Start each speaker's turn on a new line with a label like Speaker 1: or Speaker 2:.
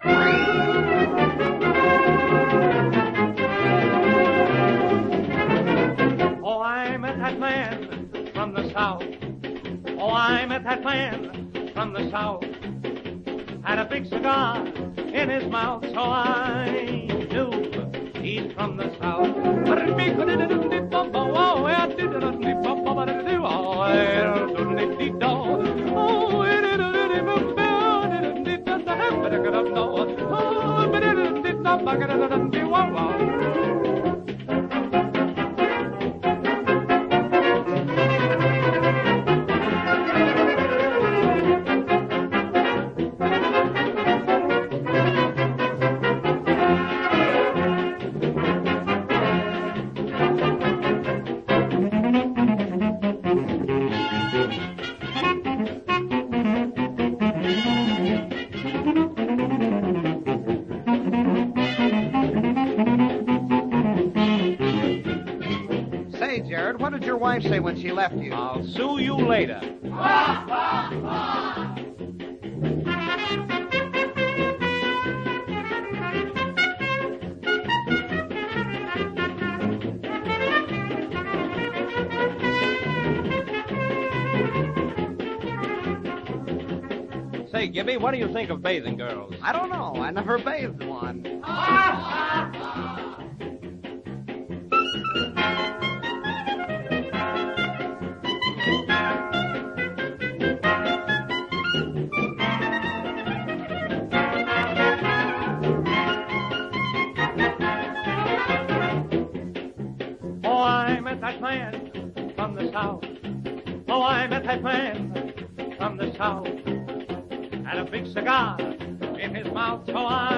Speaker 1: Oh, I met that man from the South. Oh, I met that man from the South. Had a big cigar in his mouth, so I knew he's from the South.
Speaker 2: Say, Jared, what did your wife say when she left you?
Speaker 1: I'll sue you later. Say, Gibby, what do you think of bathing girls?
Speaker 2: I don't know. I never bathed one.
Speaker 1: Oh, I met that man from the South. Oh, I met that man from the South. Had a big cigar in his mouth, so I